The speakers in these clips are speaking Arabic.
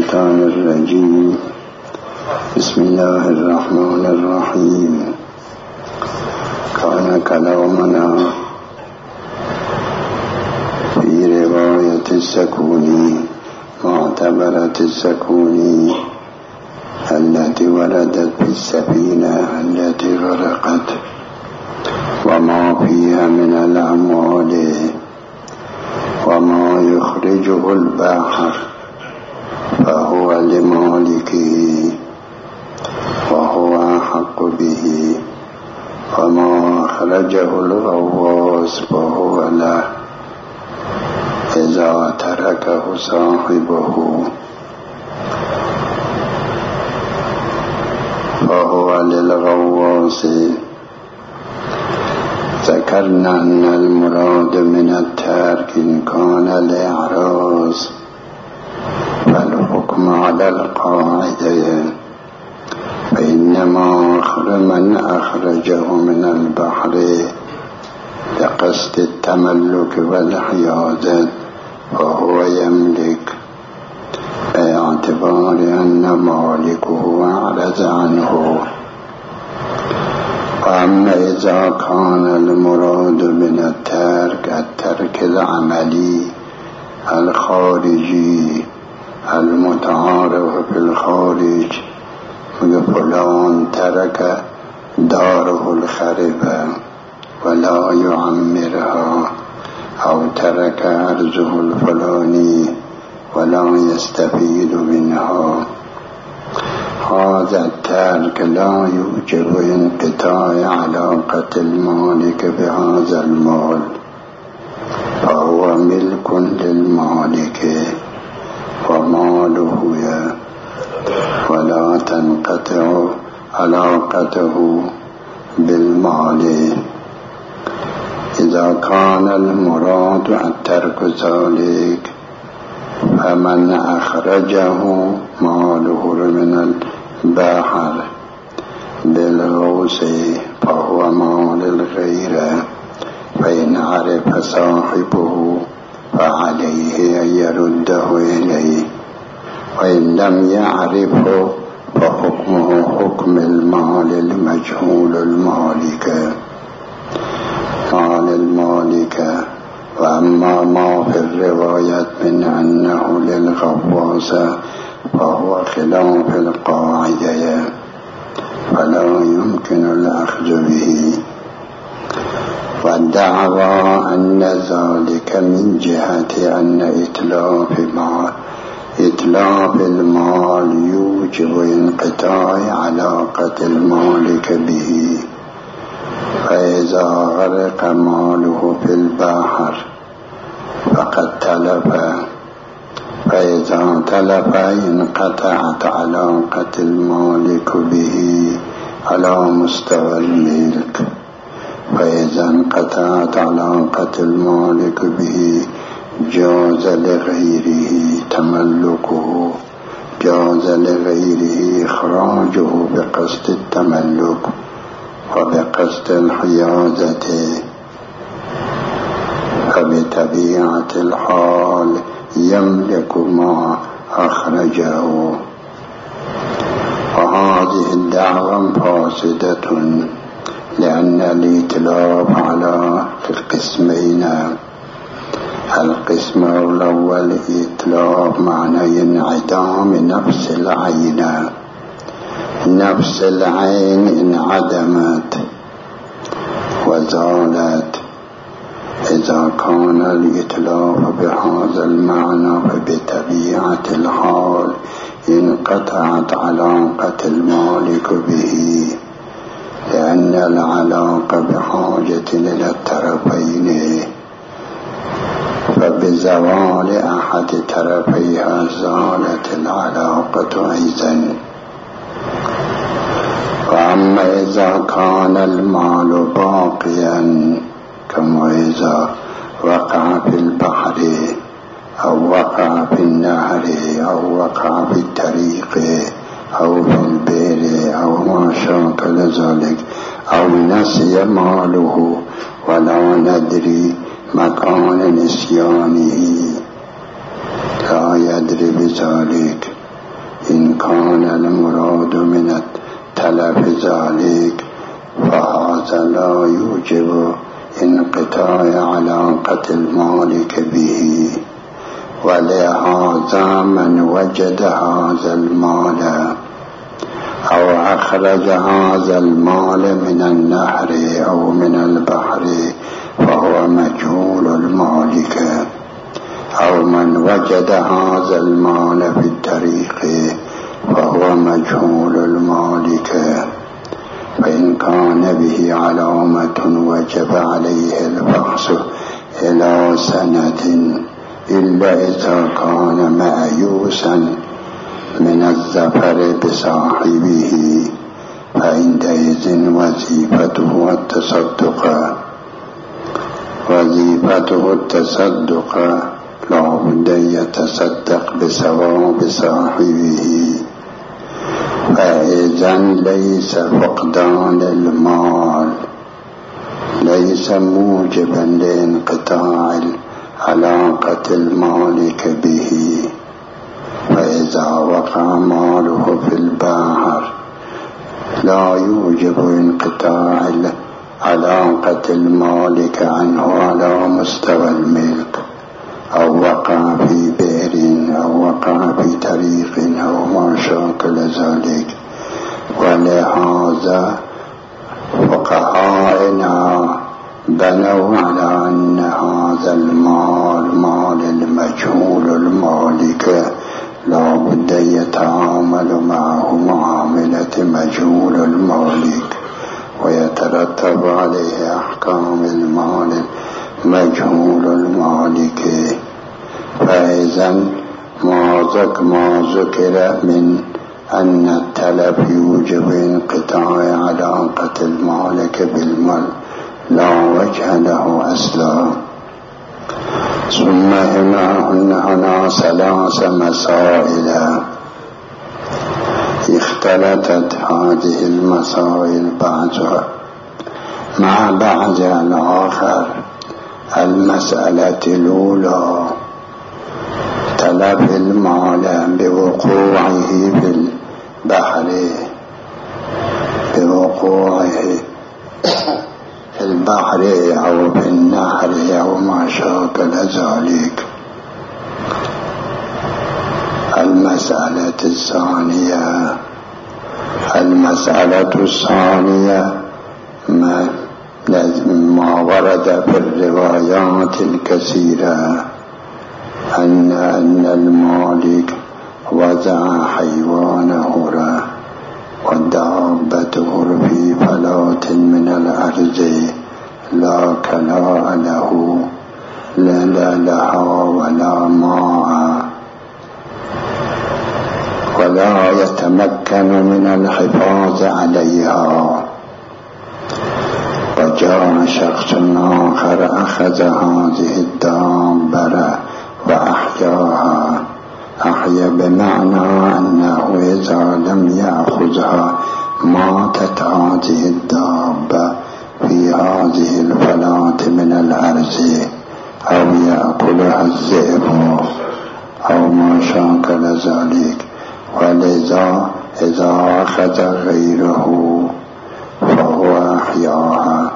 الشيطان الرجيم. بسم الله الرحمن الرحيم. كان كلامنا في رواية السكوني معتبرة السكوني التي وردت في السفينة التي غرقت وما فيها من الأموال وما يخرجه البحر فهو لمالكه وهو أحق به، وما أخرجه الغواص فهو له إذا تركه صاحبه فهو للغواص. ذكرنا أن المراد من الترك إن كان الإعراض فالحكم على القاعدة، فإنما من أخرجه من البحر لقصد التملك والحيازة فهو يملك باعتبار أن مالكه أعرض عنه. وأما إذا كان المراد من الترك العملي الخارجي المتعارف في الخارج، فلان ترك داره الخربة ولا يعمرها، أو ترك أرضه الفلاني ولا يستفيد منها، هذا الترك لا يوجب انقطاع علاقة المالك بهذا المال، فهو ملك للمالك وماله، ولا تنقطع علاقته بالمال. إذا كان المراد الترك ذلك فمن أخرجه ماله من البحر بالغوص فهو مال الغير، فإن عرف صاحبه فعليه أن يرده إليه، وإن لم يعرفه فحكمه حكم المال المجهول المالك. وأما ما في الرواية من أنه للغواص فهو خلاف القاعدة فلا يمكن الأخذ به، والدعوى أن ذلك من جهة أن إتلاف المال يوجب انقطاع علاقة المالك به، فإذا غرق ماله في البحر فقد تلف، فإذا تلف انقطعت علاقة المالك به على مستوى الملك، فإذا انقطعت علاقة المالك به جاز لغيره تملكه، جاز لغيره إخراجه بقصد التملك وبقصد الحيازة، فبطبيعة الحال يملك ما أخرجه. وهذه الدعوة فاسدة، لأن الإتلاف على القسمين. القسم الأول إتلاف معنى انعدام نفس العين، نفس العين انعدمت وزالت. إذا كان الإتلاف بهذا المعنى فبطبيعة الحال انقطعت علاقة المالك به، لأن العلاقة بحاجة إلى الطرفين، فبزوال أحد طرفيها زالت العلاقة أيضا. وأما إذا كان المال باقيا كما إذا وقع في البحر أو وقع في النهر أو وقع في الطريق أو في البئر أو ما شاكل ذلك، أو نسي ماله ولا ندري مكان نسيانه لا يدري بذلك كان المراد من التلف ذلك فهذا لا يوجب انقطاع علاقة المالك به. ولهذا من وجد هذا المال أو أخرج هذا المال من النهر أو من البحر فهو مجهول المالك، أو من وجد هذا المال في الطريق فهو مجهول المالك. فإن كان به علامة وجب عليه الفحص إلى سنة، إلا إذا كان مأيوسا من الظفر بصاحبه فعندئذ وظيفته التصدق لا بد يتصدق بثواب صاحبه. فإذا ليس فقدان المال ليس موجبا لانقطاع علاقة المالك به. فإذا وقع ماله في البحر لا يوجب انقطاع علاقة المالك عنه على مستوى الملك، أو وقع في بئر أو وقع في طريق أو ما شاكل ذلك. ولهذا فقهاؤنا بنوا على أن هذا المال مال المجهول المالك لا بد يتعامل معه معاملة مجهول المالك، ويترتب عليه أحكام المال مجهول المالك. فإذا ما ذكر من أن التلف يوجب انقطاع علاقة المالك بالمال لا وجه له أصلا. ثم هنا ثلاث مسائل اختلطت هذه المسائل بعضها مع بعض الآخر. المسألة الأولى تلف المال بوقوعه في البحر، بوقوعه في البحر أو في النهر أو ما شاكل ذلك. المسألة الثانية ما ورد في الروايات الكثيرة أن المالك وضع حيوانه ودابته في فلاة من الأرض لا كلاء له لا لها ولا ماء ولا يتمكن من الحفاظ عليها. وجاء شخص آخر أخذ هذه الدابة وأحياها. أحيا بمعنى أنه إذا لم يأخذها ماتت هذه الدابة في هذه الفلاة من الأرض، أو يأكلها الذئب أو ما شاكل ذلك. ولذا إذا أخذ غيره فهو أحياها.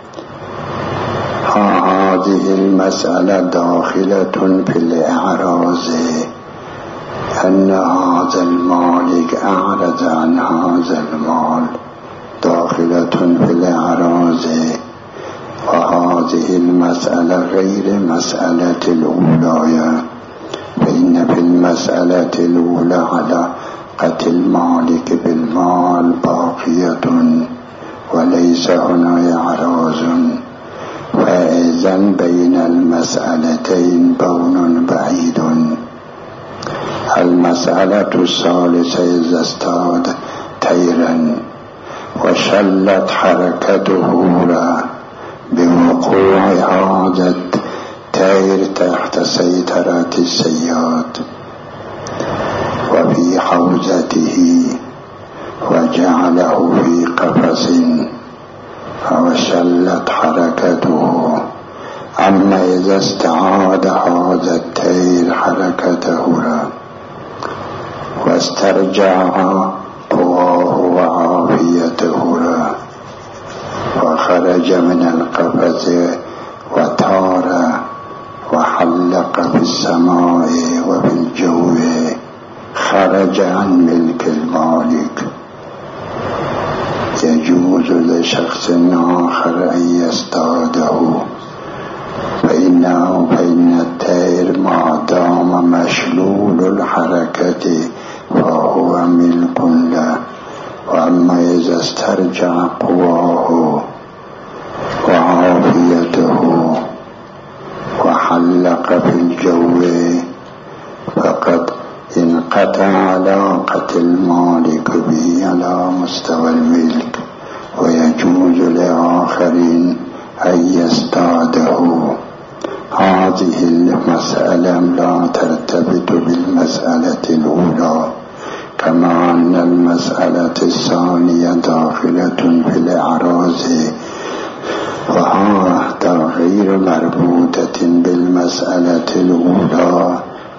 هذه المسألة داخلة في الإعراض، أن هذا المالك أعرض عن هذا المال داخلة في الإعراض. وهذه المسألة غير مسألة الأولى، فإن في المسألة الأولى علاقة المالك بالمال باقية وليس هنا إعراض. فإذا بين المسألتين بون بعيد. المسألة الثالثة إذا اصطاد طيرا وشلت حركته بوقوع هذا الطير تحت سيطرة الصياد وفي حوزته وجعله في قفص وشلت حركته. أما إذا استعاد هذا الطير حركته واسترجع قواه وعافيته وخرج من القفز وطار وحلق في السماء وفي الجو، خرج عن ملك المالك. يجوز لشخص آخر أن يصطاده، فإن الطير ما دام مشلول الحركة فهو ملك له. وأما إذا استرجع قواه وعافيته وحلق في الجو فقد انقطع علاقة المالك به على مستوى الملك، ويجوز لآخرين أن يصطاده. هذه المسألة لا ترتبط بالمسألة الأولى، كما أن المسألة الثانية داخلة في الإعراض وهذا غير مربوطة بالمسألة الأولى.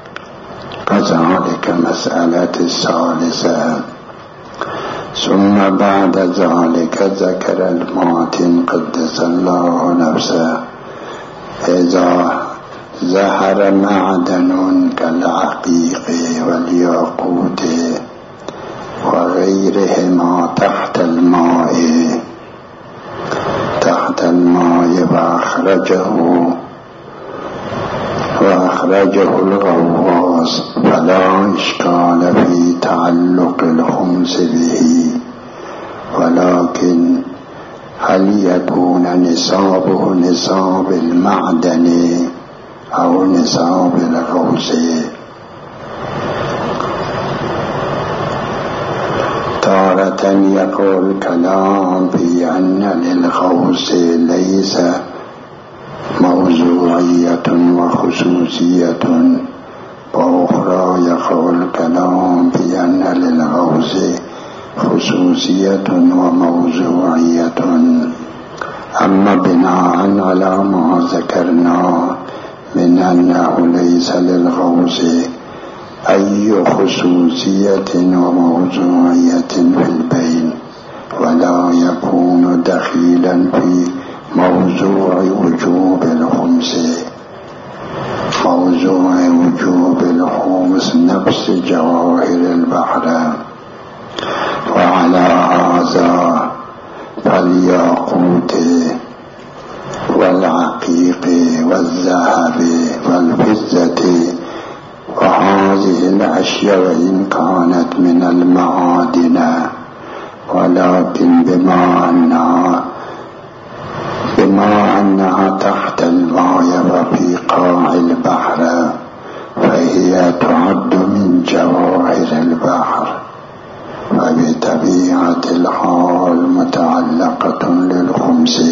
كذلك مسألة الثالثة. ثم بعد ذلك ذكر الماتن قدس الله نفسه: إذا ظهر معدن كالعقيق والياقوت وغيرهما تحت الماء وأخرجه الغواص، فلا إشكال في تعلق الخمس به، ولكن هل يكون نصابه نصاب المعدن أو نصاب الغوث؟ تارة يقول كلام في أن للغوث ليس موضوعية وخصوصية، وأخرى يقول كلام في أن للغوث خصوصية وموضوعية. أما بناء على ما ذكرنا من أنه ليس للغوث أي خصوصية وموضوعية في البين، ولا يكون دخيلا في موضوع وجوب الخمس. موضوع وجوب الخمس نفس جواهر البحر. وعلى هذا فالياقوت والعقيق والذهب والفضة وهذه الأشياء وإن كانت من المعادن، ولكن بما أنها تحت الماء وفي قاع البحر فهي تعد من جواهر البحر، وبطبيعة الحال متعلقة للخمس،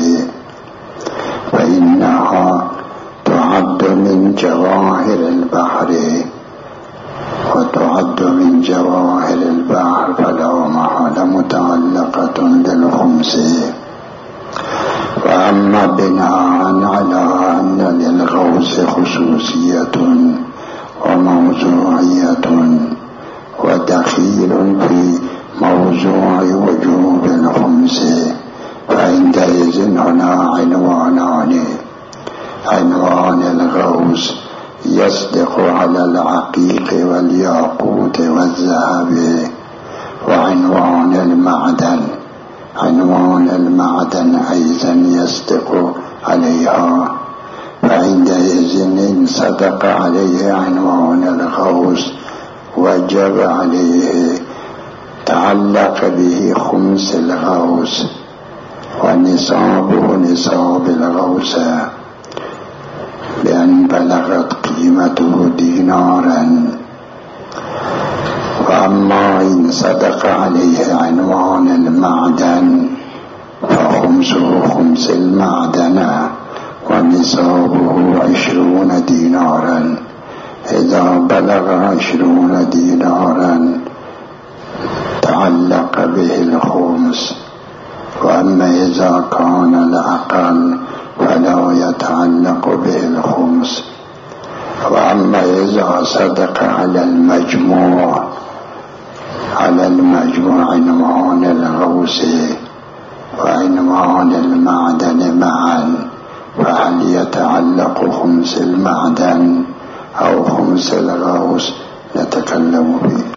فإنها تعد من جواهر البحر وتعد من جواهر البحر، فلا محالة متعلقة للخمس. وأما بناء على أن للغوث خصوصية وموضوعية ودخيل في موضوع وجوب الخمس، فعندئذ هنا عنوانان: عنوان الغوث يصدق على العقيق والياقوت والذهب، وعنوان المعدن أيضا يصدق عليها، فعندئذ إن صدق عليه عنوان الغوث وجب عليه تعلق به خمس الغوث، ونصابه نصاب الغوث بأن بلغت قيمته دينارا. وأما إن صدق عليه عنوان المعدن فخمسه خمس المعدن ونصابه 20 دينارا. إذا بلغ 20 دينارا تعلق به الخمس، وأما إذا كان الأقل فلا يتعلق به الخمس. وأما إذا صدق على المجموع أنزل غاوس نتكلم فيه.